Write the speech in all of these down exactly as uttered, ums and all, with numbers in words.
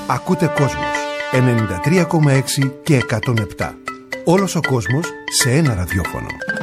Ακούτε Κόσμος ενενήντα τρία κόμμα έξι και εκατόν επτά. Όλος ο κόσμος σε ένα ραδιόφωνο.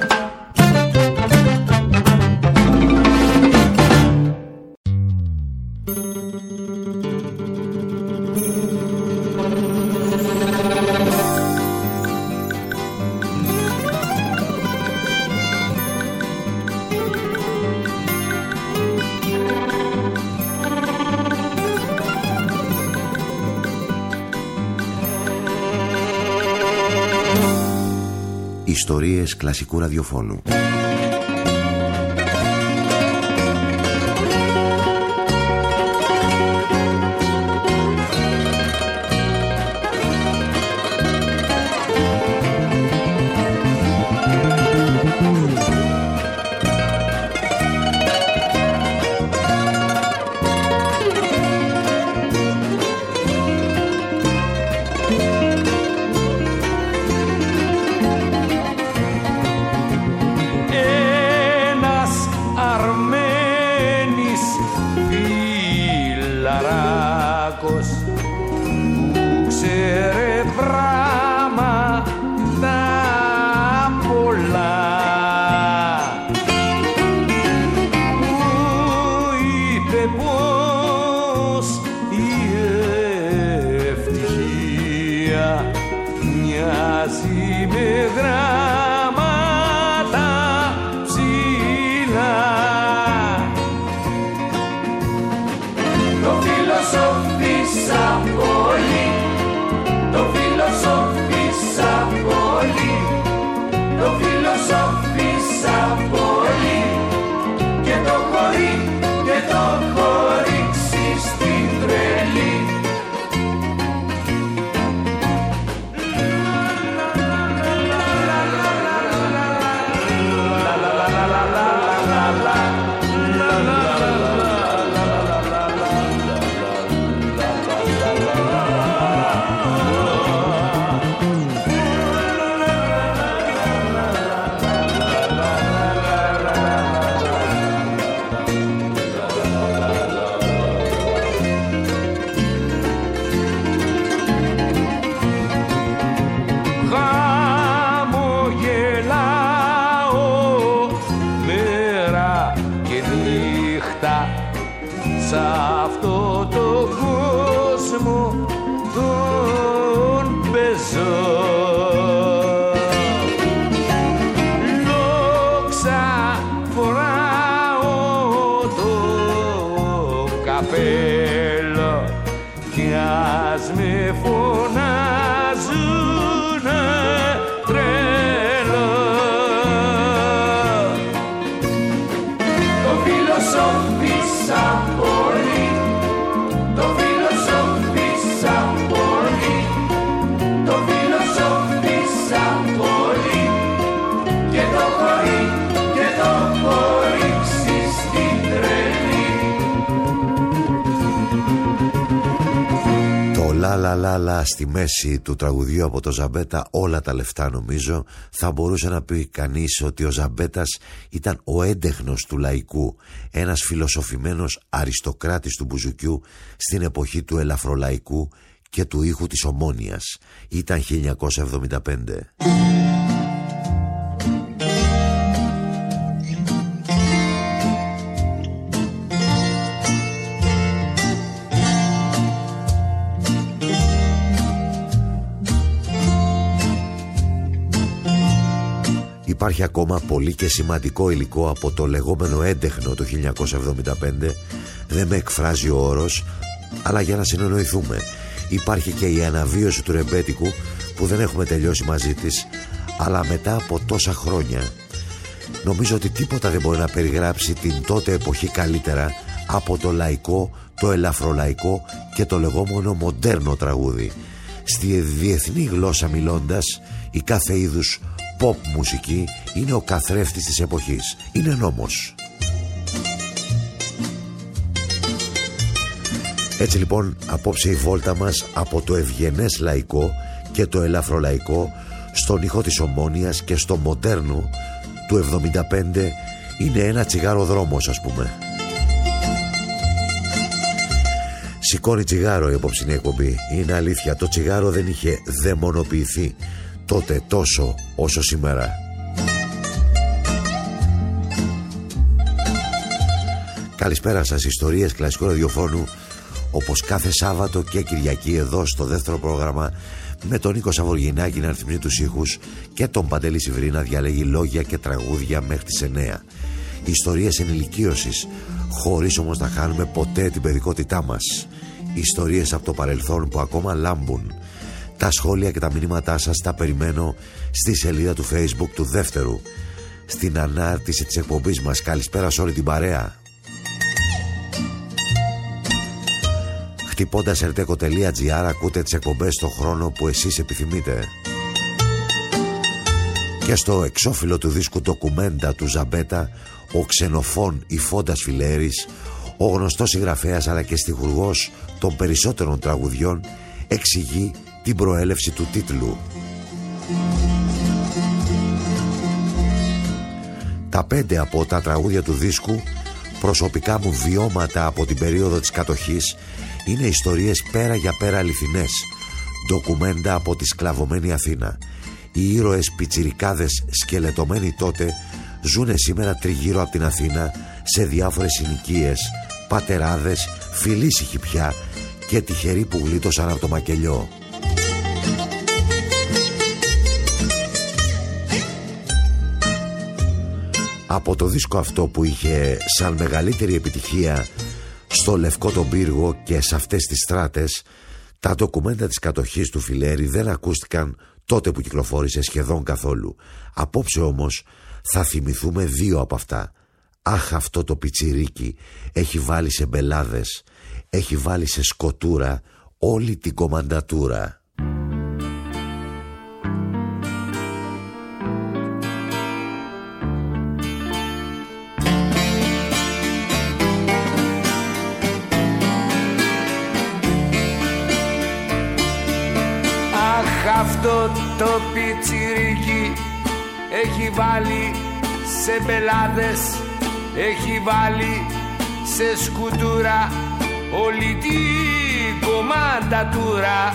Ιστορίες κλασικού ραδιοφώνου. Λα στη μέση του τραγουδιού από το Ζαμπέτα, όλα τα λεφτά, νομίζω θα μπορούσε να πει κανείς ότι ο Ζαμπέτας ήταν ο έντεχνος του λαϊκού, ένας φιλοσοφημένος αριστοκράτης του μπουζουκιού στην εποχή του ελαφρολαϊκού και του ήχου της Ομόνοιας. Ήταν χίλια εννιακόσια εβδομήντα πέντε. Υπάρχει ακόμα πολύ και σημαντικό υλικό από το λεγόμενο έντεχνο του χίλια εννιακόσια εβδομήντα πέντε. Δεν με εκφράζει ο όρος, αλλά για να συνεννοηθούμε, υπάρχει και η αναβίωση του ρεμπέτικου που δεν έχουμε τελειώσει μαζί της, αλλά μετά από τόσα χρόνια νομίζω ότι τίποτα δεν μπορεί να περιγράψει την τότε εποχή καλύτερα από το λαϊκό, το ελαφρολαϊκό και το λεγόμενο μοντέρνο τραγούδι. Στη διεθνή γλώσσα μιλώντας, η κάθε είδους pop μουσική είναι ο καθρέφτης της εποχής. Είναι νόμος. Έτσι λοιπόν, απόψε η βόλτα μας από το ευγενές λαϊκό και το ελαφρολαϊκό στον ήχο της Ομόνοιας και στο μοντέρνο του εβδομήντα πέντε είναι ένα τσιγάρο δρόμος, ας πούμε. Σηκώνει τσιγάρο η απόψινή εκπομπή. Είναι αλήθεια, το τσιγάρο δεν είχε δαιμονοποιηθεί τότε τόσο όσο σήμερα. Καλησπέρα σας, ιστορίες κλασικού ραδιοφώνου, όπως κάθε Σάββατο και Κυριακή εδώ στο δεύτερο πρόγραμμα, με τον Νίκο Σαβοργινάκη να ρυθμίζει τους ήχους και τον Παντελή Σιβρή να διαλέγει λόγια και τραγούδια μέχρι τις εννέα. Ιστορίες ενηλικίωσης, χωρίς όμως να χάνουμε ποτέ την παιδικότητά μας. Ιστορίες από το παρελθόν που ακόμα λάμπουν. Τα σχόλια και τα μηνύματά σας τα περιμένω στη σελίδα του Facebook του δεύτερου, στην ανάρτηση της εκπομπής μας. Καλησπέρα σε όλη την παρέα. Χτυπώντας ερτέκο τελεία τζι άρ ακούτε τις εκπομπές στον χρόνο που εσείς επιθυμείτε. Και στο εξώφυλλο του δίσκου ντοκουμέντα του Ζαμπέτα, ο ξενοφών Ιφώντας Φιλέρης, ο γνωστός συγγραφέας αλλά και στιχουργός των περισσότερων τραγουδιών, εξηγεί την προέλευση του τίτλου. Τα πέντε από τα τραγούδια του δίσκου, προσωπικά μου βιώματα από την περίοδο της κατοχής, είναι ιστορίες πέρα για πέρα αληθινές, ντοκουμέντα από τη σκλαβωμένη Αθήνα. Οι ήρωες πιτσιρικάδες σκελετωμένοι τότε ζουνε σήμερα τριγύρω από την Αθήνα σε διάφορες συνοικίες, πατεράδες, φιλήσυχοι πια και τυχεροί που γλίτωσαν από το μακελιό. Από το δίσκο αυτό που είχε σαν μεγαλύτερη επιτυχία στο Λευκό τον Πύργο και σε αυτές τις στράτες, τα ντοκουμέντα της κατοχής του Φιλέρη δεν ακούστηκαν τότε που κυκλοφόρησε σχεδόν καθόλου. Απόψε όμως θα θυμηθούμε δύο από αυτά. Αχ, αυτό το πιτσιρίκι έχει βάλει σε μπελάδες, έχει βάλει σε σκοτούρα όλη την κομμαντατούρα. Αυτό το πιτσιρίκι έχει βάλει σε μπελάδες, έχει βάλει σε σκουτούρα όλη την κομμαντατούρα.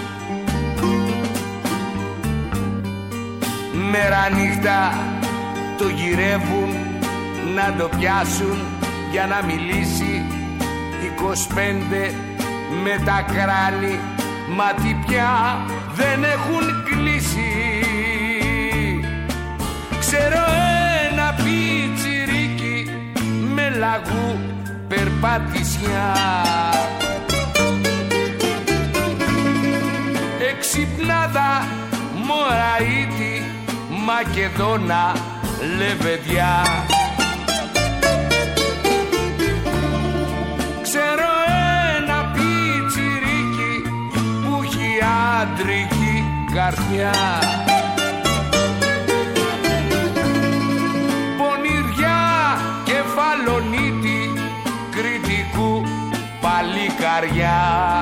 Μέρα νύχτα το γυρεύουν να το πιάσουν για να μιλήσει. είκοσι πέντε με τα κράνη, μα τι πια δεν έχουν κλείσει. Ξέρω ένα πιτσιρίκι με λαγού περπατησιά, εξυπνάδα Μωραήτη, Μακεδόνα, λεβεδιά. Ξέρω ένα πιτσιρίκι που έχει άντρικη καρδιά, πονηριά κεφαλονίτη, κριτικού παλικαριά.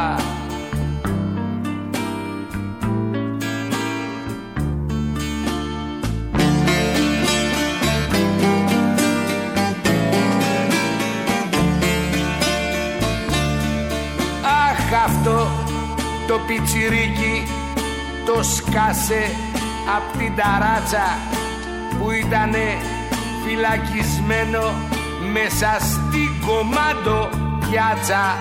Αχ, αυτό το πιτσιρίκι το σκάσε απ' την ταράτσα που ήτανε φυλακισμένο μέσα στην κομμάντο πιάτσα.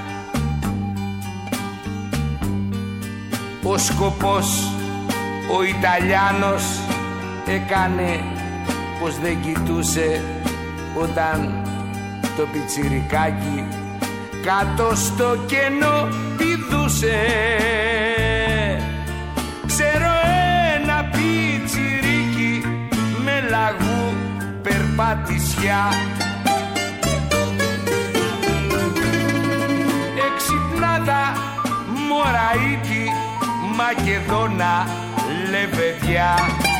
Ο σκοπός ο Ιταλιάνος έκανε πως δεν κοιτούσε όταν το πιτσιρικάκι κάτω στο κενό πηδούσε. Ξέρω ένα πιτσιρίκι με λαγού περπατησιά, εξυπνάδα Μωραήτη, Μακεδόνα, λεβεδιά.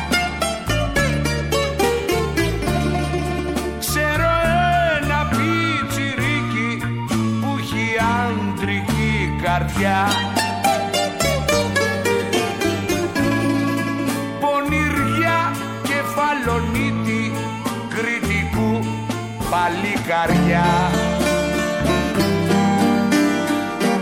Ξέρω ένα πιτσιρίκι που έχει άντρικη καρδιά, πονηριά κεφαλονίτη, κριτικού παλικαριά.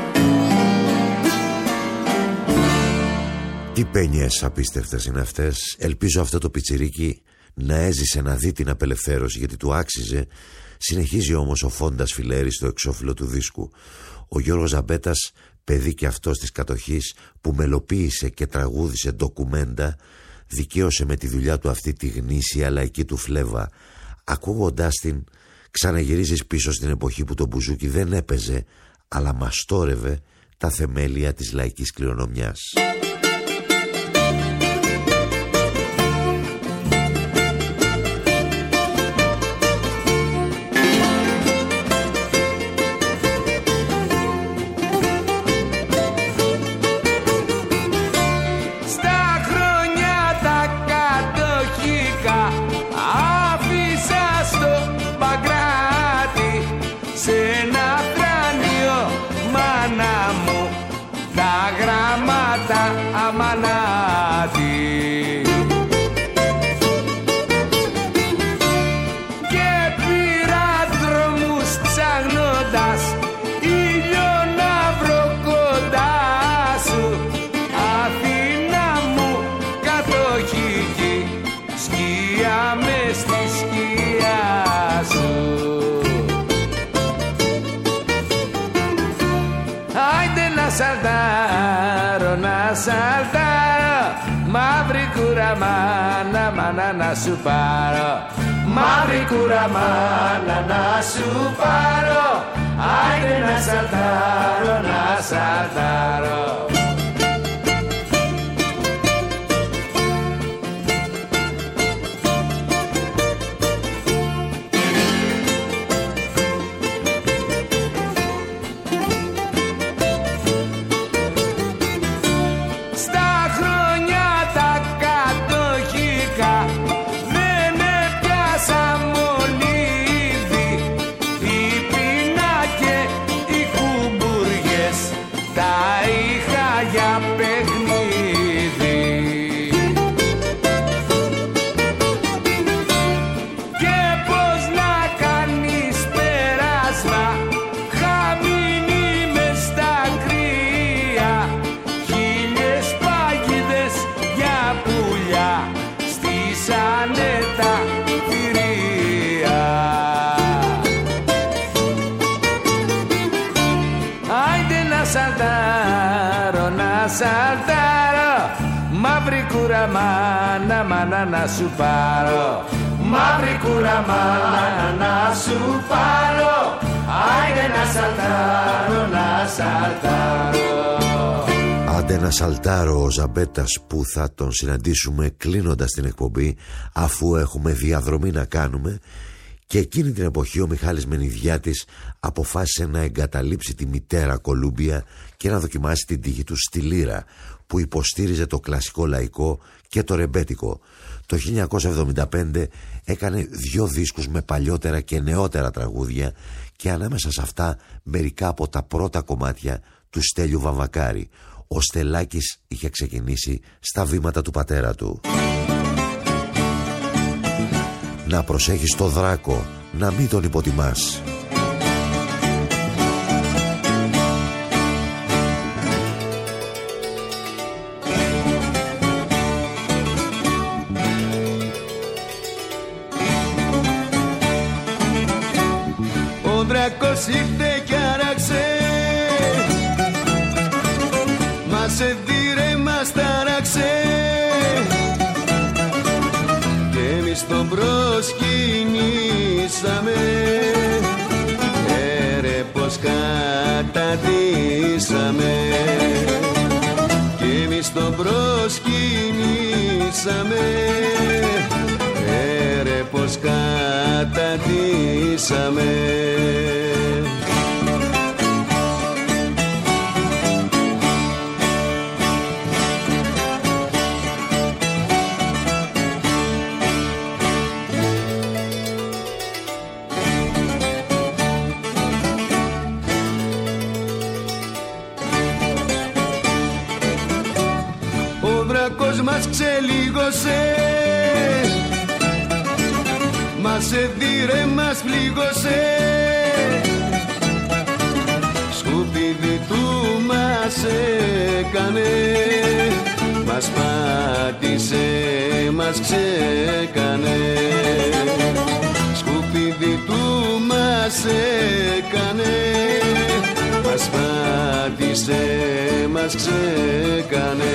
Τι πένιες απίστευτες είναι αυτές. Ελπίζω αυτό το πιτσιρίκι να έζησε να δει την απελευθέρωση, γιατί του άξιζε. Συνεχίζει όμως ο Φόντας Φιλέρης στο εξώφυλλο του δίσκου. Ο Γιώργος Ζαμπέτας, παιδί και αυτός της κατοχής, που μελοποίησε και τραγούδισε ντοκουμέντα, δικαίωσε με τη δουλειά του αυτή τη γνήσια λαϊκή του φλέβα. Ακούγοντάς την, ξαναγυρίζεις πίσω στην εποχή που το μπουζούκι δεν έπαιζε, αλλά μαστόρευε τα θεμέλια της λαϊκής κληρονομιάς. Σαλτάρω, να σαλτάρω, μαύρη κούρα μάνα, μάνα να σου πάρω. Μαύρη κούρα μάνα να σου πάρω. Άιντε να σαλτάρω, να σαλτάρω. Σαλτάρω, μαύρη κούρα μάνα, μάνα να σου πάρω. Μαύρη κούρα μάνα να σου πάρω. Άιντε να σαλτάρω, να σαλτάρω. Άντε να σαλτάρω, ο Ζαμπέτας, που θα τον συναντήσουμε κλείνοντας την εκπομπή, αφού έχουμε διαδρομή να κάνουμε. Και εκείνη την εποχή ο Μιχάλης Μενιδιάτης αποφάσισε να εγκαταλείψει τη μητέρα Κολούμπια και να δοκιμάσει την τύχη του στη λύρα, που υποστήριζε το κλασικό λαϊκό και το ρεμπέτικο. Το χίλια εννιακόσια εβδομήντα πέντε έκανε δυο δίσκους με παλιότερα και νεότερα τραγούδια, και ανάμεσα σε αυτά μερικά από τα πρώτα κομμάτια του Στέλιου Βαμβακάρη. Ο Στελάκης είχε ξεκινήσει στα βήματα του πατέρα του. Να προσέχεις το δράκο, να μην τον υποτιμάς. Ο δράκος ήρθε κι άραξε, μας εδίρε, μας τάραξε, και εμείς τον προσκυνήσαμε. Έρε πως καταντήσαμε, και εμείς τον προσκυνήσαμε. Έρε πως καταντήσαμε. Μας ξελίγωσε, μας εδίρε, μας πλήγωσε, σκουπίδι του μας έκανε, μας μας πάτησε, μας ξέκανε, σκουπίδι του μας έκανε, μας πάτησε, μας ξέκανε.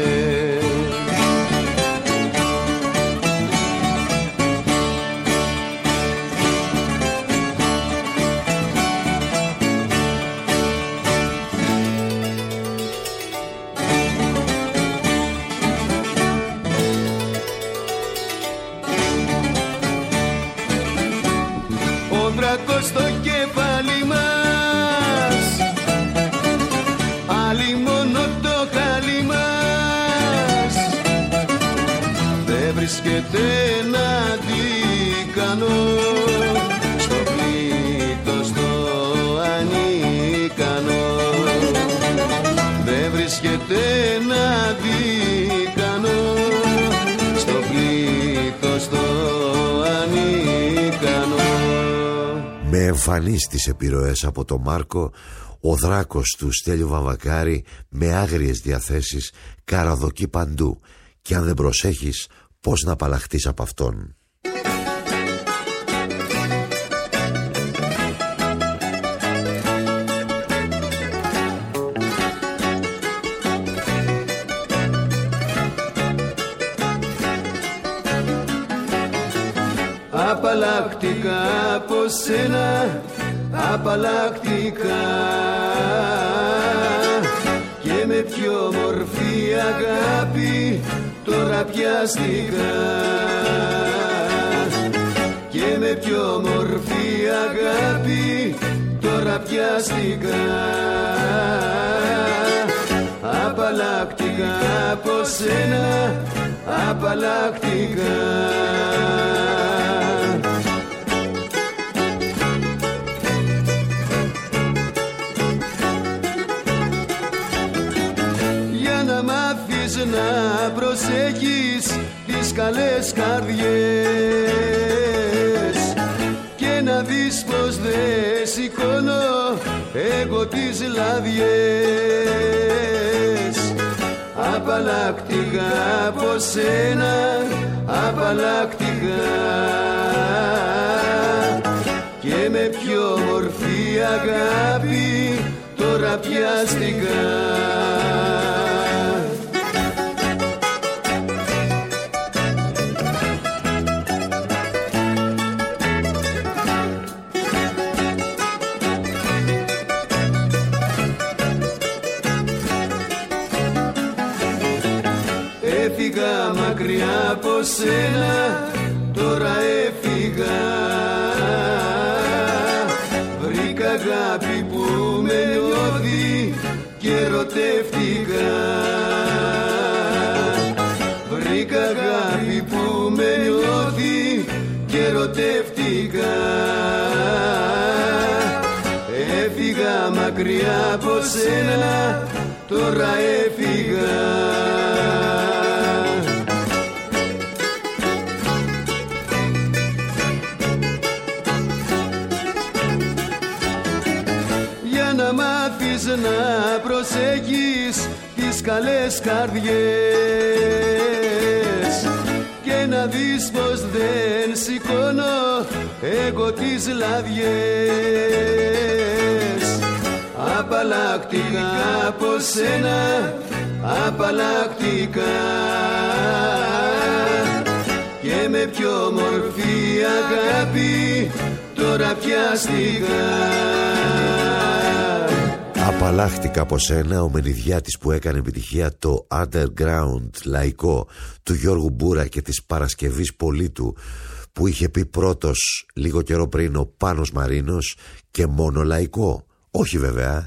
Στο κεφάλι μας, άλλη μόνο το χάλι μας, δεν βρίσκεται να δίκανο, στο πλήτος το ανίκανο, δεν βρίσκεται να δίκανο, στο πλήτος το ανίκανο. Με εμφανείς τις επιρροές από τον Μάρκο, ο δράκος του Στέλιο Βαμβακάρη με άγριες διαθέσεις καραδοκεί παντού, και αν δεν προσέχεις πώς να απαλλαχτείς από αυτόν. Απαλλακτικά από σένα, απαλλακτικά, και με πιο μορφή αγάπη τώρα πιαστικά, και με πιο μορφή αγάπη τώρα πιαστικά, απαλλακτικά από σένα, απαλλακτικά. Να προσέχεις τις καλές καρδιές και να δεις πως δεν σηκώνω εγώ τις λαδιές, απαλλακτικά από σένα, απαλλακτικά, και με πιο μορφή αγάπη τώρα πιαστικά. Έφυγα μακριά από σένα, τώρα έφυγα, βρήκα αγάπη που με νιώθει και ερωτεύτηκα, βρήκα αγάπη που με νιώθει και ερωτεύτηκα, έφυγα μακριά από σένα, τώρα έφυγα. Να μάθεις να προσέχεις τις καλές καρδιές και να δεις πως δεν σηκώνω εγώ τις λαδιές, απαλλακτικά από σένα, απαλλακτικά, και με πιο μορφή αγάπη τώρα πιαστικά. Απαλλάχτηκα από σένα, ο Μενιδιάτης που έκανε επιτυχία το underground λαϊκό του Γιώργου Μπούρα και της Παρασκευής Πολίτου, που είχε πει πρώτος λίγο καιρό πριν ο Πάνος Μαρίνος, και μόνο λαϊκό, όχι βέβαια.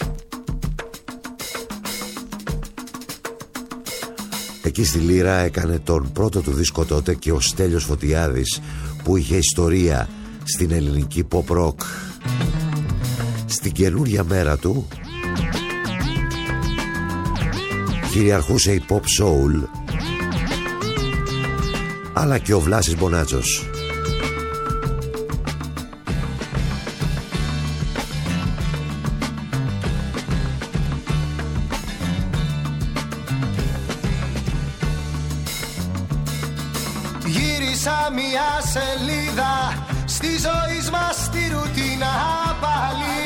Εκεί στη Λύρα έκανε τον πρώτο του δίσκο τότε και ο Στέλιος Φωτιάδης, που είχε ιστορία στην ελληνική pop rock. Στην καινούργια μέρα του κυριαρχούσε η pop soul, αλλά και ο Βλάσης Μπονάτσος. Έκλεισα μια σελίδα στη ζωή μας τη ρουτίνα πάλι.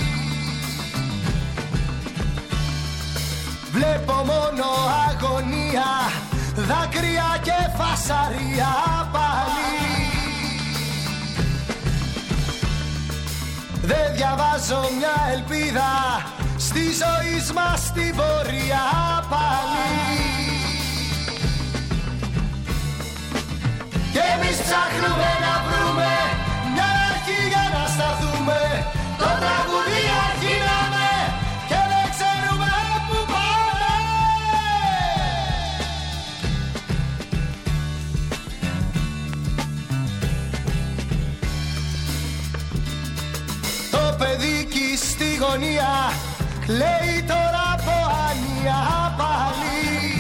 Βλέπω μόνο αγωνία, δάκρυα και φασαρία πάλι. Δεν διαβάζω μια ελπίδα στη ζωή μας την πορεία πάλι. Και εμείς ψάχνουμε να βρούμε μια αρχή για να σταθούμε. Το τραγούδι αρχίναμε και δεν ξέρουμε που πάμε. Το παιδίκι στη γωνία λέει τώρα από άνοια πάλι.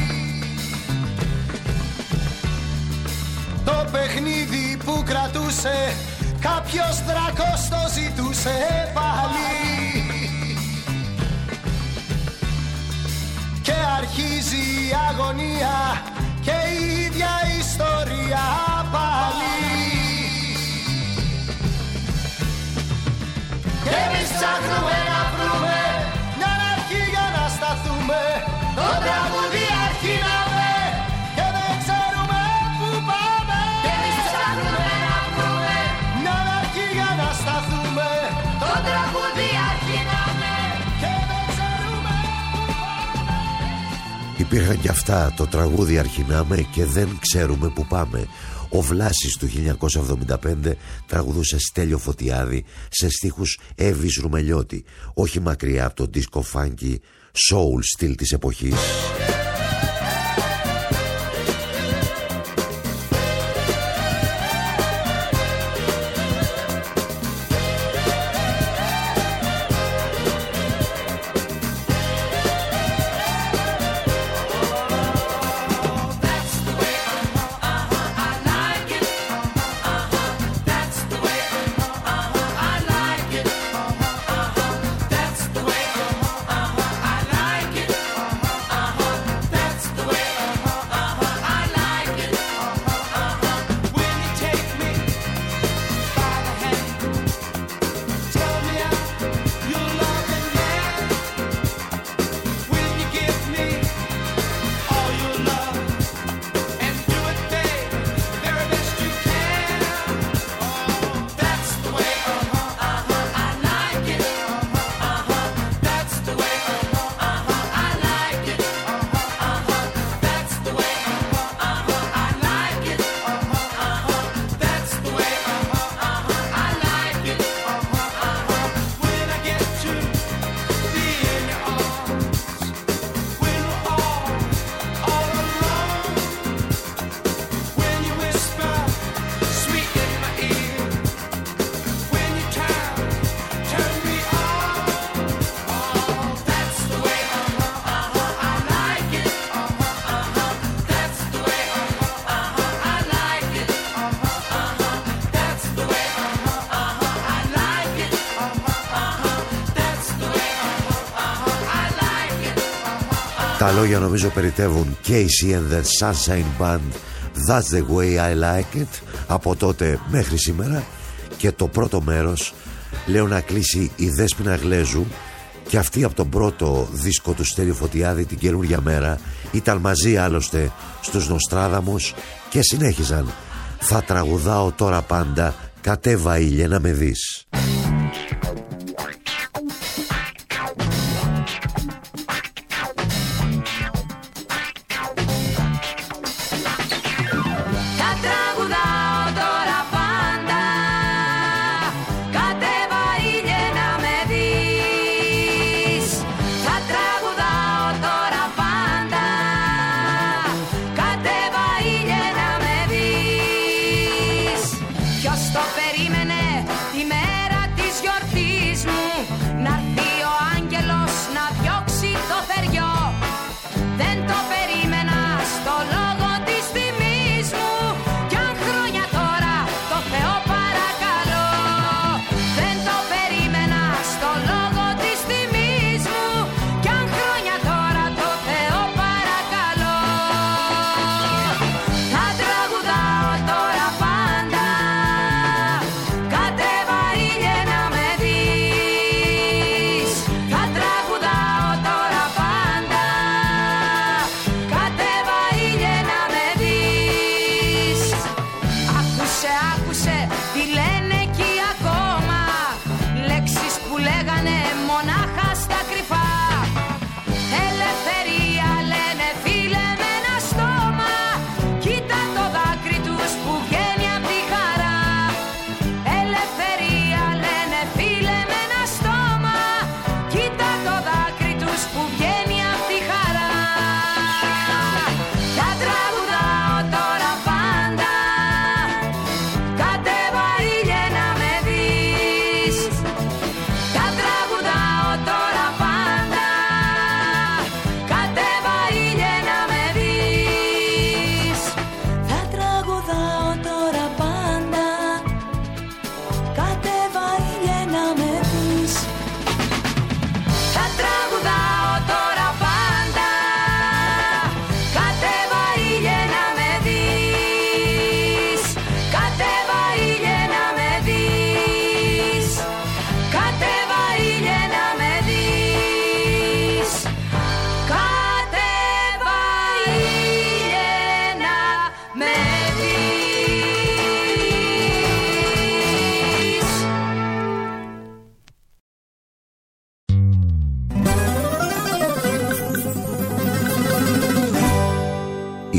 Το παιχνίδι που κρατούσε κάποιος δράκος το ζητούσε πάλι. Και αρχίζει η αγωνία και η ίδια ιστορία πάλι. Και εμείς ψάχνουμε να βρούμε μια αρχή για να σταθούμε. Το τραγούδι αρχίναμε και δεν ξέρουμε που πάμε. Και εμείς ψάχνουμε να βρούμε μια αρχή για να σταθούμε. Το τραγούδι αρχίναμε και δεν ξέρουμε που πάμε. Υπήρχαν κι αυτά, το τραγούδι αρχινάμε και δεν ξέρουμε που πάμε. Ο Βλάσης του χίλια εννιακόσια εβδομήντα πέντε τραγουδούσε Στέλιο Φωτιάδη σε στίχους Εύης Ρουμελιώτη, όχι μακριά από το disco funky soul στυλ της εποχής. Τα λόγια νομίζω περιτεύουν Casey and the Sunshine Band, That's the way I like it, από τότε μέχρι σήμερα. Και το πρώτο μέρος λέω να κλείσει η Δέσποινα Γλέζου, και αυτή από τον πρώτο δίσκο του Στέλιο Φωτιάδη, Την καινούργια μέρα. Ήταν μαζί άλλωστε στους Νοστράδαμους και συνέχιζαν Θα τραγουδάω τώρα πάντα, κατέβα ήλιε να με δεις. Ποιος το περίμενε τη μέρα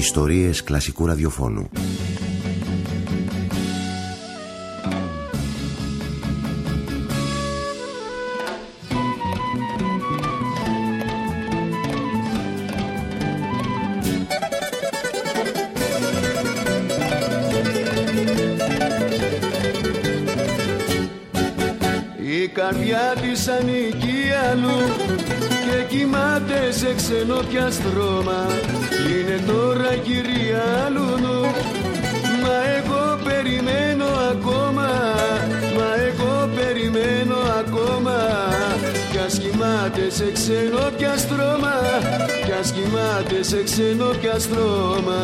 Ιστορίες κλασικού ραδιοφώνου. Η καρδιά της ανήκει αλλού και κοιμάται σε ξένο πια στρώμα. Είναι τώρα κυρία Λουνού, μα εγώ περιμένω ακόμα, μα εγώ περιμένω ακόμα. Κι ας κοιμάται σε ξένο πια στρώμα, κι ας κοιμάται σε ξένο πια στρώμα.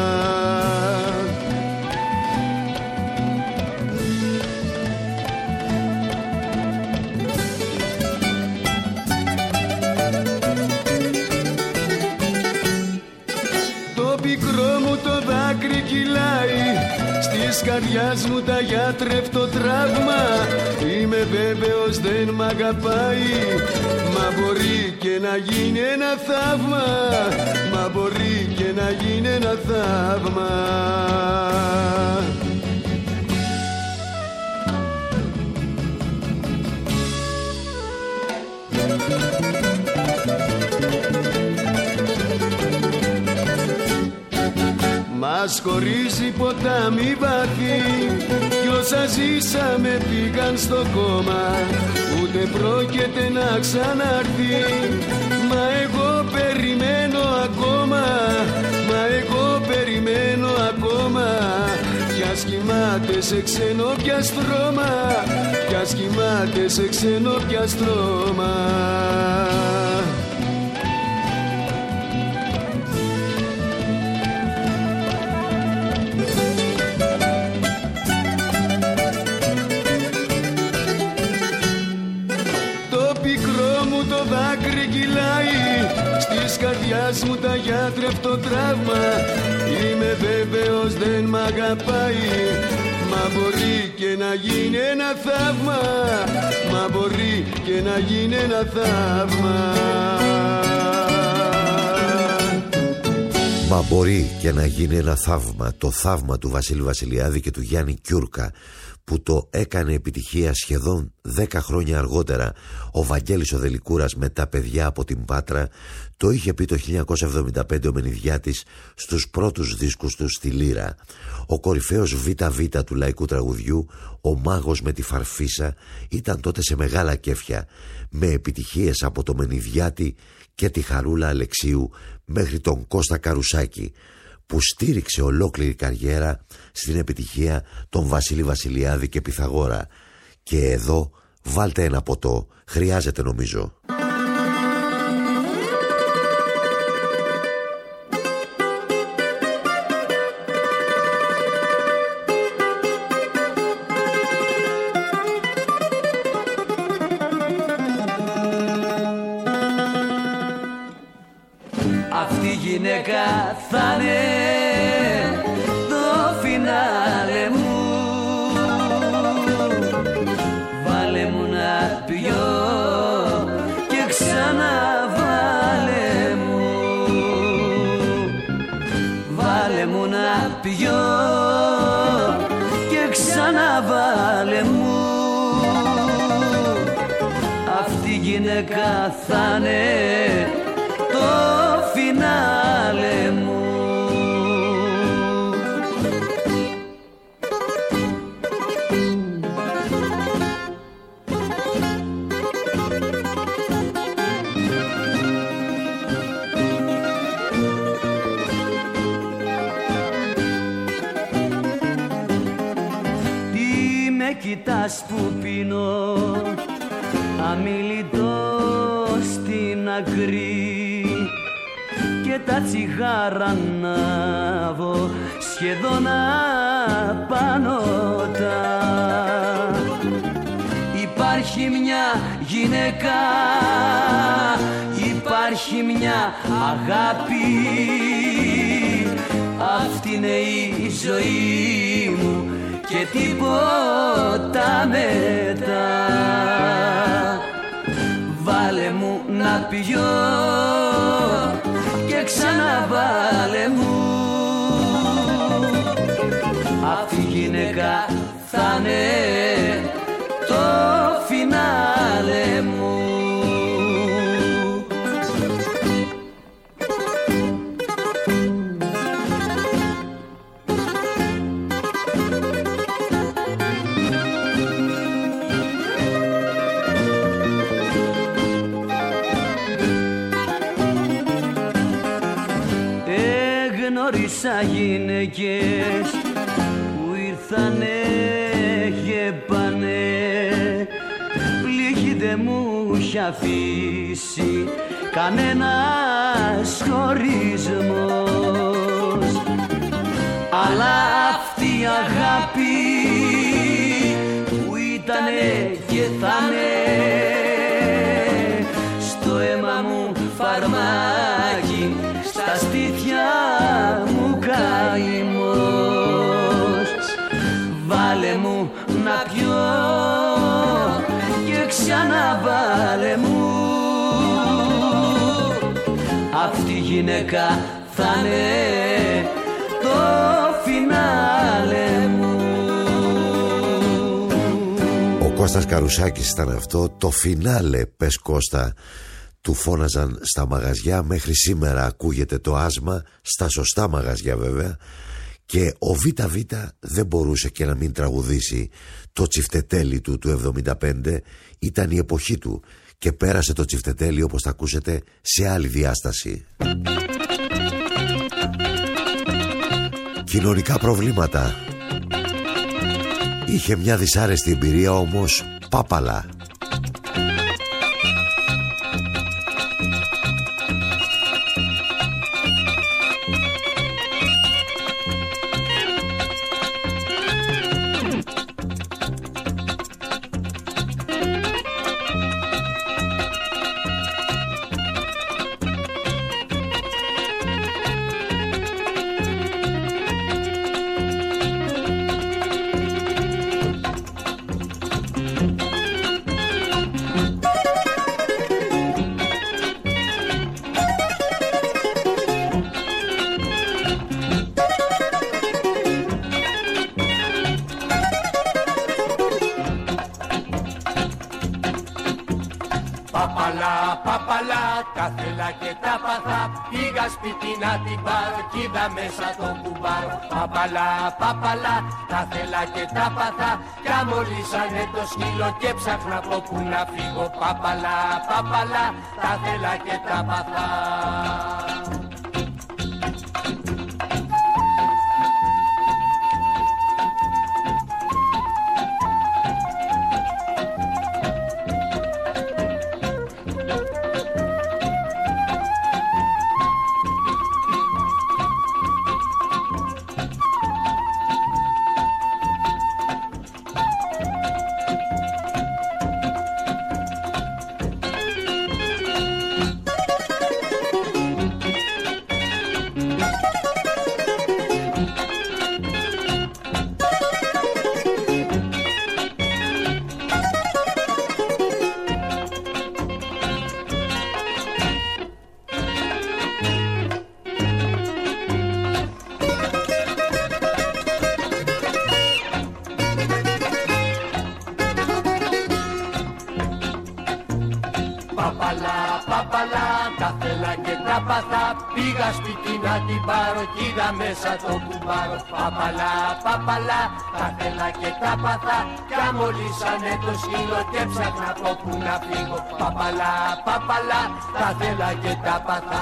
Της καρδιάς μου τα γιατρεύτο τραύμα. Είμαι βέβαιος δεν μ' αγαπάει, μα μπορεί και να γίνει ένα θαύμα, μα μπορεί και να γίνει ένα θαύμα. Μας χωρίζει ποτάμι βαθύ κι όσα ζήσαμε πήγαν στο κόμμα. Ούτε πρόκειται να ξαναρθεί, μα εγώ περιμένω ακόμα, μα εγώ περιμένω ακόμα. Κι ας κοιμάται σε ξένο πια στρώμα, κι ας κοιμάται σε ξένο πια στρώμα. Της καρδιάς μου τα γιατρεύτο τραύμα. Είμαι βέβαιος δεν μ' αγαπάει, μα μπορεί και να γίνει ένα θαύμα, μα μπορεί και να γίνει ένα θαύμα. Μα μπορεί και να γίνει ένα θαύμα. Το θαύμα του Βασίλη Βασιλιάδη και του Γιάννη Κιούρκα, που το έκανε επιτυχία σχεδόν δέκα χρόνια αργότερα ο Βαγγέλης ο Δελικούρας με τα παιδιά από την Πάτρα. Το είχε πει το χίλια εννιακόσια εβδομήντα πέντε ο Μενιδιάτης στους πρώτους δίσκους του στη Λύρα. Ο κορυφαίος ΒΒ του λαϊκού τραγουδιού, ο Μάγος με τη Φαρφίσα, ήταν τότε σε μεγάλα κέφια, με επιτυχίες από το Μενιδιάτη και τη Χαρούλα Αλεξίου μέχρι τον Κώστα Καρουσάκη, που στήριξε ολόκληρη καριέρα στην επιτυχία των Βασίλη Βασιλιάδη και Πυθαγόρα. Και εδώ βάλτε ένα ποτό, χρειάζεται νομίζω. Αυτή η γυναίκα θα είναι το φινάλε μου. Βάλε μου να πιω και ξαναβάλε μου. Βάλε μου να πιω και ξαναβάλε μου. Αυτή η γυναίκα θα είναι το φινάλε μου. Τι με κοιτάς που πίνω αμιλητό στην άκρη και τα τσιγάρα ανάβω σχεδόν απανωτά. Υπάρχει μια γυναίκα, υπάρχει μια αγάπη, αυτή είναι η ζωή μου και τίποτα μετά. Βάλε μου να πιω και ξαναβάλε μου. τόσα γυναίκες που ήρθανε και πάνε, πληγή δε μου είχε αφήσει κανένας χωρισμός. Αλλά αυτή η αγάπη που ήτανε και θα'ναι στο αίμα μου φαρμάκι, στα στήθια μου καημός. Βάλε μου να πιω και ξαναβάλε μου, αυτή η γυναίκα θα'ναι το φινάλε μου. Ο Κώστας Καρουσάκης ήταν αυτό, το φινάλε, πες Κώστα, του φώναζαν στα μαγαζιά. Μέχρι σήμερα ακούγεται το άσμα, στα σωστά μαγαζιά βέβαια. Και ο ΒΒ δεν μπορούσε και να μην τραγουδήσει το τσιφτετέλι του του εβδομήντα πέντε. Ήταν η εποχή του και πέρασε το τσιφτετέλι, όπως θα ακούσετε, σε άλλη διάσταση. Κοινωνικά προβλήματα. Είχε μια δυσάρεστη εμπειρία όμως πάπαλα. Μέσα το κουμπάρο, παπαλά, παπαλά, τα θέλα και τα παθά. Κι αμολύσανε το σκύλο και ψάχνα από που να φύγω. Παπαλά, παπαλά, τα θέλα και τα παθά. Πήγα σπίτι να την πάρω κι είδα μέσα το κουμπάρο. Παπαλά, παπαλά, τα θέλα και τα παθά. Κι αμολύσανε το σκύλο και ψάχνα από που να φύγω. Παπαλά, παπαλά, τα θέλα και τα παθά.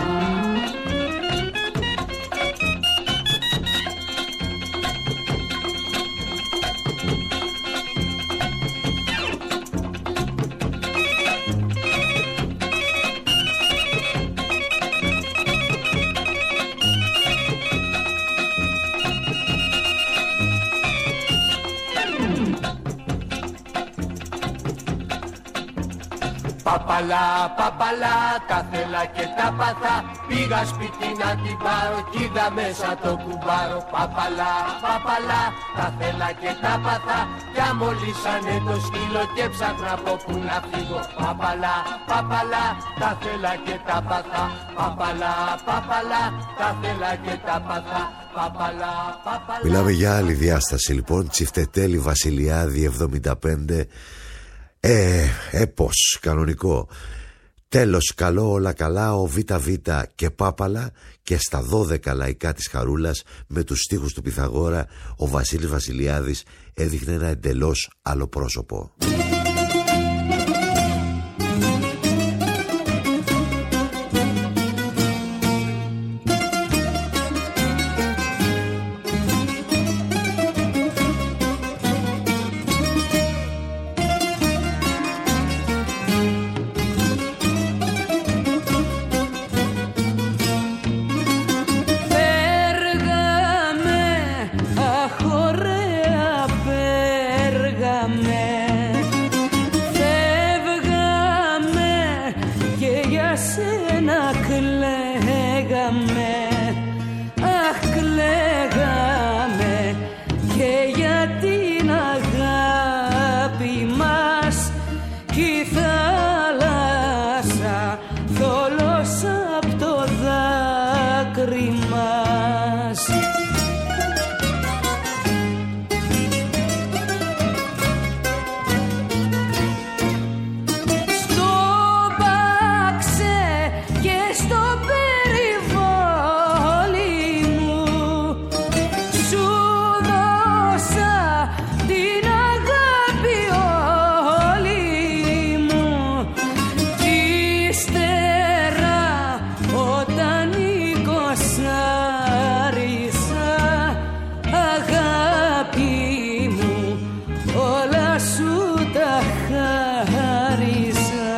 Παπαλά, παπαλά, τα θέλα και τα παθά. Πήγα σπίτι να την πάρω κι είδα μέσα το κουμπάρο. Παπαλά, παπαλά, τα θέλα και τα παθά. Κι αμολύσανε το σκύλο και ψάχνα από που να φύγω. Παπαλά, παπαλά, τα θέλα και τα παθά. Παπαλά, παπαλά, τα θέλα και τα παθά. Παπαλά, παπαλά. Μιλάμε για άλλη διάσταση λοιπόν. Τσιφτετέλη Βασιλιάδη εβδομήντα πέντε. Ε, έπος, κανονικό. Τέλος, καλό, όλα καλά, ο ΒΒ και πάπαλα. Και στα δώδεκα λαϊκά της Χαρούλας, με τους στίχους του Πυθαγόρα, ο Βασίλης Βασιλιάδης έδειχνε ένα εντελώς άλλο πρόσωπο. κι η θάλασσα θόλος απ' το δάκρυ μας. Στο Παξέ και στο περιβόλι μου σου δώσα την αγάπη όλη μου, κι ύστερα όταν εικοσάρισα αγάπη μου όλα σου τα χάρισα.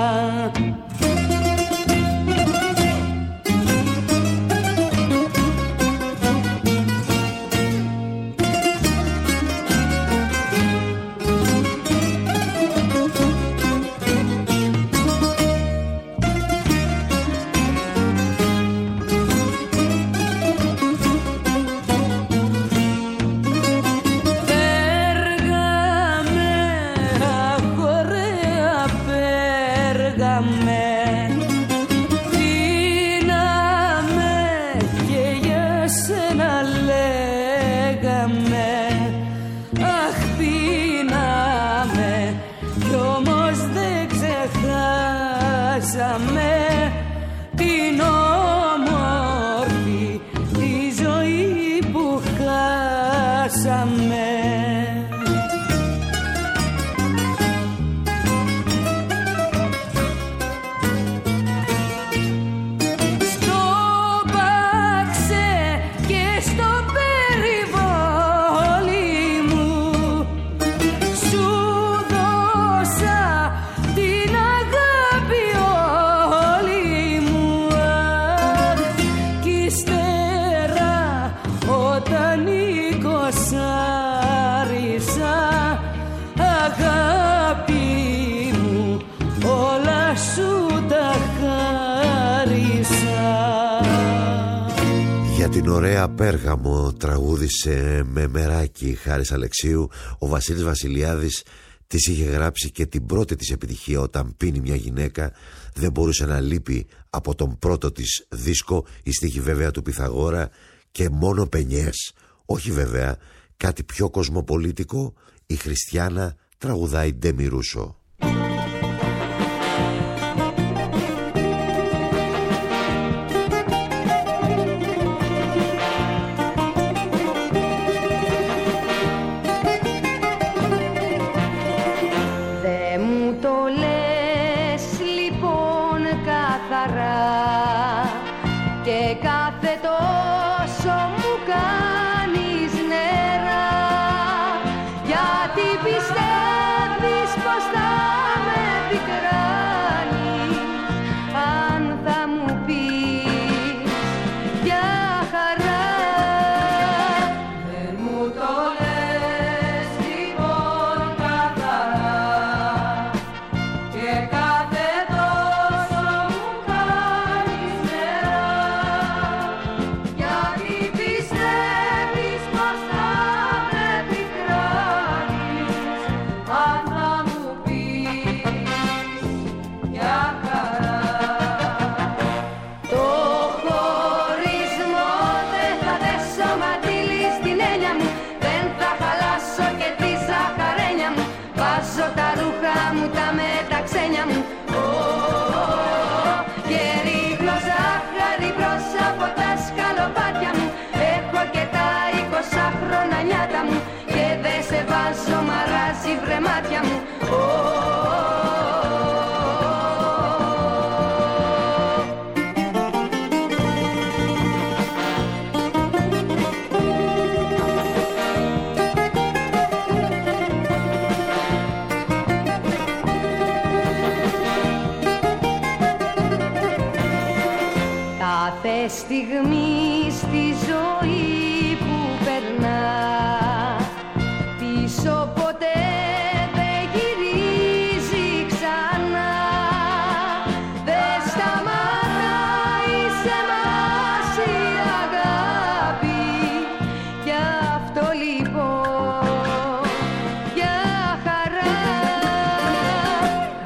Πέργαμε, αχ, ωραία πέργαμε, πίναμε και για σένα λέγαμε. Αχ, πίναμε κι όμως δεν ξεχάσαμε την όμορφη τη ζωή που χάσαμε. Στο Παξέ και στο περιβόλι μου σου δώσα την αγάπη όλη μου. Αχ, κι ύστερα όταν εικοσάρισα αγάπη μου όλα σου τα χάρισα. Για την ωραία Πέργαμο τραγούδισε με μεράκι Χάρης Αλεξίου. Ο Βασίλης Βασιλιάδης της είχε γράψει και την πρώτη της επιτυχία, Όταν πίνει μια γυναίκα. Δεν μπορούσε να λείπει από τον πρώτο της δίσκο, η στίχη βέβαια του Πυθαγόρα, και μόνο πενιές. Όχι βέβαια, κάτι πιο κοσμοπολίτικο, η Χριστιάνα τραγουδάει Ντέμι Ρούσο. Δε μου το λες λοιπόν καθαρά και κάθε τόσο μου κάνεις νερά, γιατί πιστεύεις πως θα με πικράνεις αν θα μου πεις για χαρά. Δεν μου το λες λοιπόν καθαρά και κάθε τόσο μου κάνεις νερά, γιατί πιστεύεις πως θα με πικράνεις αν θα μου πεις για χαρά. Το χωρισμό δεν θα δέσω μαντήλι στην έννοια μου, δεν θα χαλάσω και τη ζαχαρένια μου, βάζω τα ρούχα μου τα μεταξένια μου, Ω, και ρίχνω ζάχαρη μπρος από τα σκαλοπάτια μου, έχω και τα εικοσάχρονα νιάτα μου και δεν σε βάζω μαράζι βρεμάτια μου, Ω. Κάθε στιγμή στη ζωή που περνά πίσω ποτέ δεν γυρίζει ξανά, δεν σταματάει σε μας η αγάπη, γι' αυτό λοιπόν για χαρά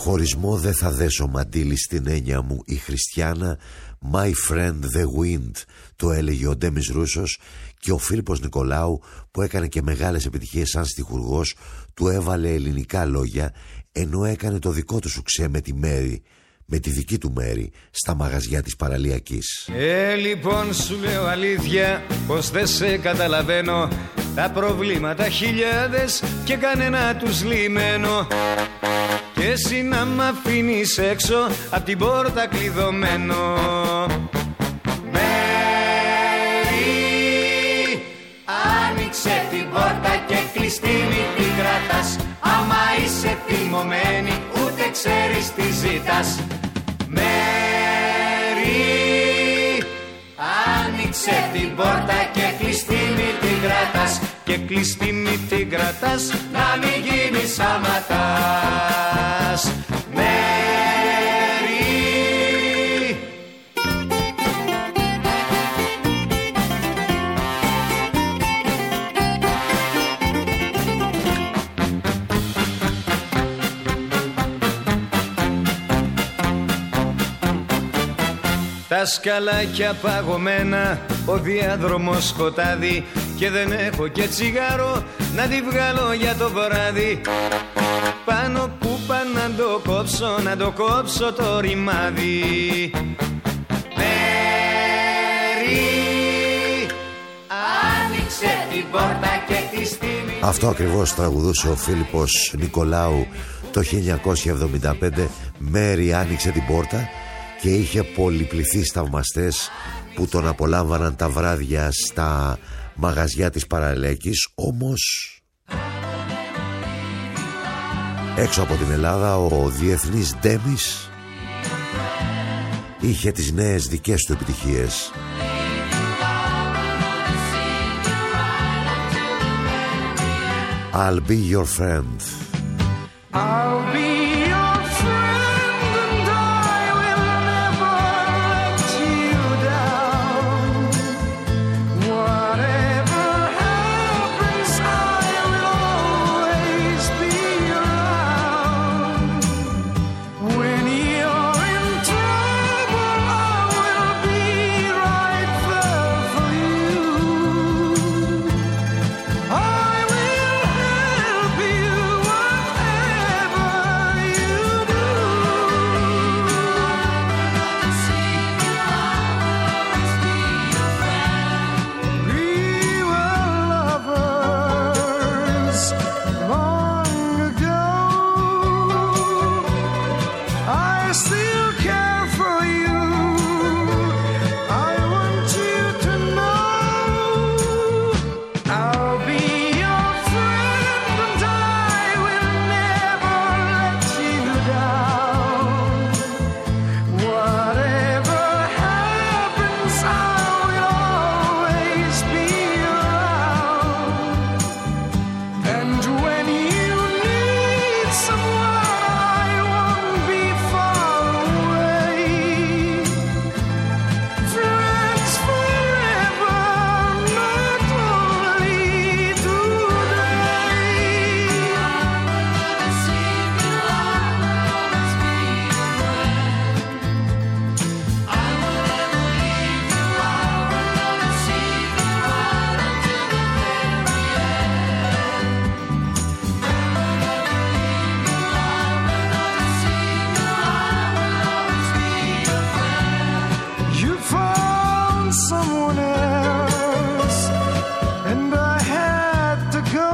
χωρισμό δεν θα δέσω μαντίλι στην έννοια μου η Χριστιάνα. My friend the wind, το έλεγε ο Ντέμις Ρούσος, και ο Φίλιππος Νικολάου, που έκανε και μεγάλες επιτυχίες σαν στιχουργός, του έβαλε ελληνικά λόγια, ενώ έκανε το δικό του σουξέ με τη Μέρη, με τη δική του Μέρη, στα μαγαζιά της παραλιακής. Ε, λοιπόν σου λέω αλήθεια, πως δεν σε καταλαβαίνω. Τα προβλήματα χιλιάδες και κανένα τους λυμένο. Και εσύ να μ' αφήνεις έξω απ' την πόρτα κλειδωμένο. Μέρη, άνοιξε την πόρτα και κλειστή μη την κρατάς. Άμα είσαι θυμωμένη ούτε ξέρεις τι ζητάς. Μέρη, άνοιξε την πόρτα και κλειστή μη την κρατάς. Και κλειστή μη την κρατάς, να μην γίνεις άματας. Μέρη, τα σκαλάκια παγωμένα, ο διάδρομος σκοτάδι, και δεν έχω και τσιγάρο να τη βγάλω για το βράδυ. Πάνω που πά να το κόψω, να το κόψω το ρημάδι. Μέρη, άνοιξε την πόρτα και κλειστή. Αυτό ακριβώς τραγουδούσε ο Φίλιππος Νικολάου το χίλια εννιακόσια εβδομήντα πέντε. Μέρη άνοιξε την πόρτα, και είχε πολυπληθείς θαυμαστές που τον απολάμβαναν τα βράδια στα μαγαζιά της παραλιακής. Όμως έξω από την Ελλάδα ο διεθνής Ντέμις είχε τις νέες δικές του επιτυχίες. I'll be your friend. I'll be your friend and I will never let you down. Whatever happens, I will always be around. When you're in trouble, I will be right there for you. I will help you whatever you do. We were lovers long ago. I still care for you. I want you to know I'll be your friend and I will never let you down. Whatever happens, I will always be around. And when you need someone, I won't be far away. Friends forever, not only today. You found someone else, and I had to go.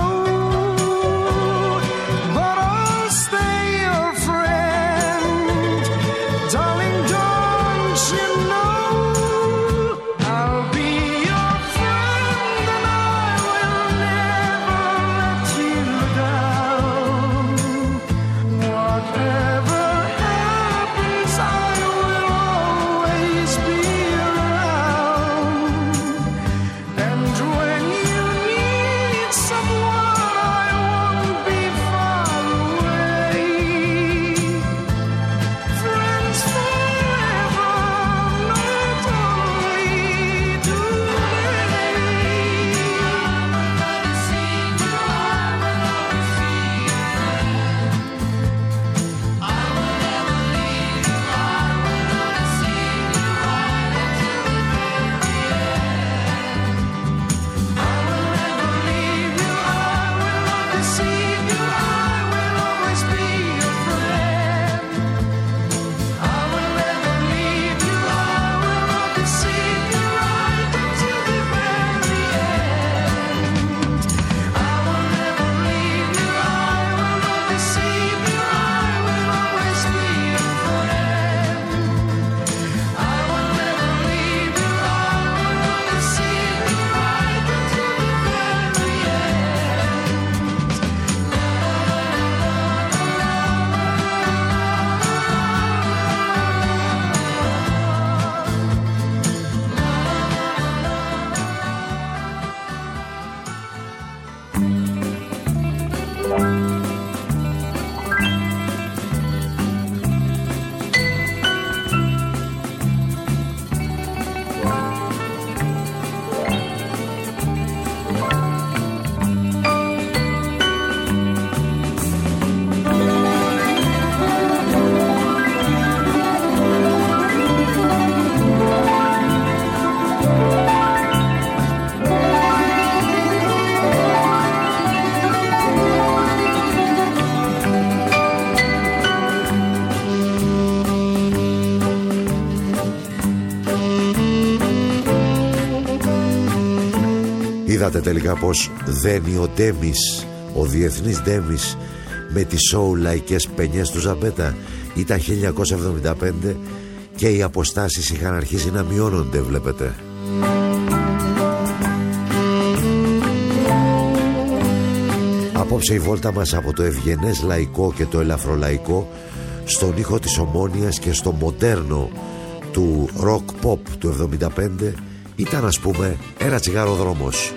But I'll stay your friend, darling. Don't you know? I'll be your friend, and I will never let you down. Whatever happens, I will always be around. And when you need someone, I won't be far away. Friends forever, not Είδατε τελικά πως δένει ο Ντέμις, ο διεθνής Ντέμις, με τις σόου λαϊκές παινιές του Ζαμπέτα. Ήταν χίλια εννιακόσια εβδομήντα πέντε και οι αποστάσεις είχαν αρχίσει να μειώνονται, βλέπετε. Απόψε η βόλτα μας από το ευγενές λαϊκό και το ελαφρολαϊκό στον ήχο της ομόνοιας και στο μοντέρνο του rock pop του εβδομήντα πέντε ήταν, ας πούμε, ένα τσιγάρο δρόμος.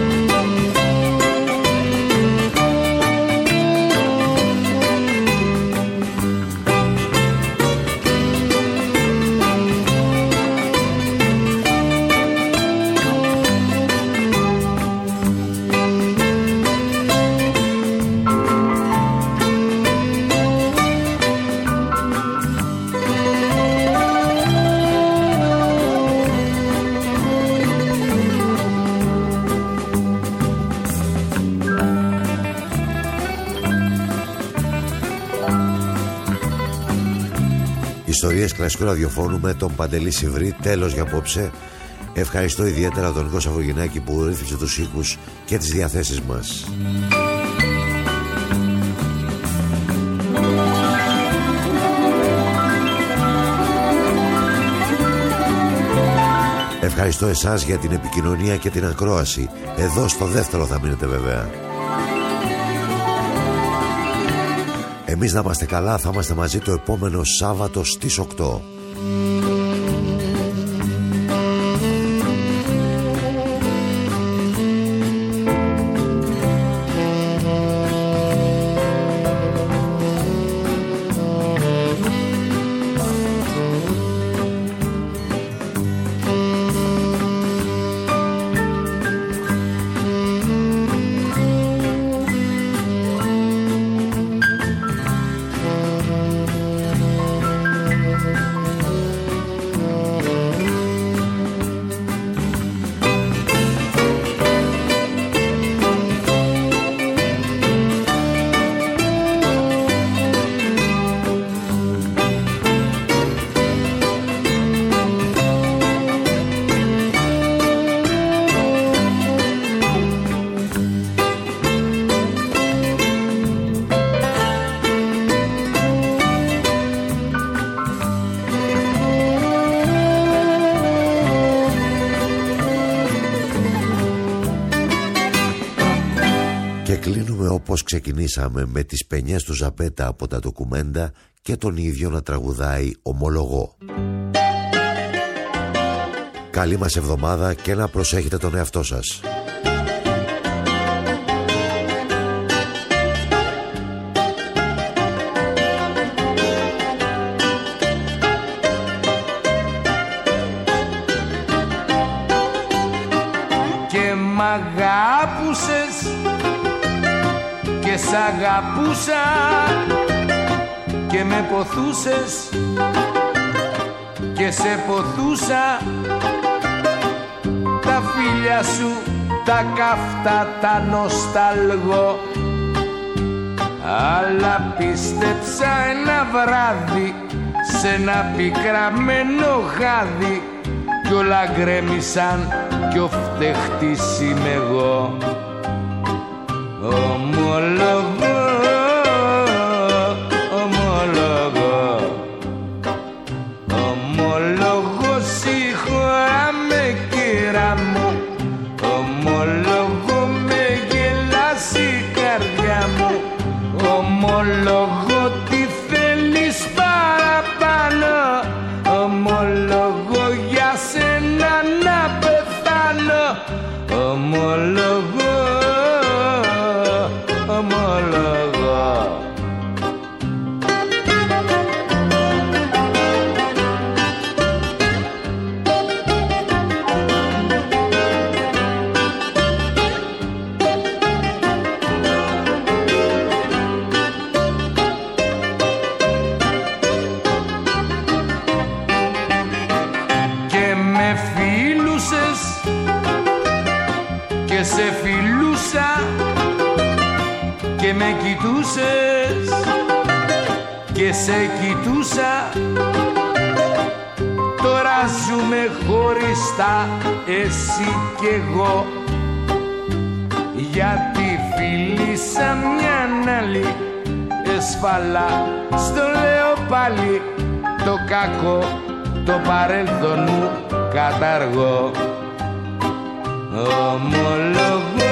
Ιστορίες κλασικού ραδιοφώνου με τον Παντελή Σιβρή. Τέλος για απόψε. Ευχαριστώ ιδιαίτερα τον Νίκο Σαββογινάκη που ρύθμισε τους ήχους και τις διαθέσεις μας. Ευχαριστώ εσάς για την επικοινωνία και την ακρόαση. Εδώ στο δεύτερο θα μείνετε βέβαια. Εμείς να είμαστε καλά, θα είμαστε μαζί το επόμενο Σάββατο στις οκτώ. Όπως ξεκινήσαμε, με τις παινιές του Ζαμπέτα από τα ντοκουμέντα και τον ίδιο να τραγουδάει «Ομολογώ». Καλή μας εβδομάδα και να προσέχετε τον εαυτό σας. Και μ' αγάπουσες και σ' αγαπούσα και με ποθούσες και σε ποθούσα. Τα φίλια σου τα καυτά τα νοσταλγώ, αλλά πίστεψα ένα βράδυ σε ένα πικραμένο γάδι κι όλα γκρέμισαν κι ο φταίχτης είμαι εγώ. Ομολογώ, ομολογώ, ομολογώ, συγχωρά με κύρα μου. Ομολογώ, με γελάς η καρδιά μου. Ομολογώ, τι θέλεις παραπάνω. Ομολογώ, για σένα να πεθάνω. Ομολογώ, ομολογώ. Και με φιλούσες και σε φιλούσα και με κοιτούσες και σε κοιτούσα. Τώρα ζούμε χωριστά εσύ κι εγώ. γιατί φίλησα μια άλλη. Εσφαλά στο λέω πάλι, το κακό το παρελθόν μου καταργώ. Ομολογώ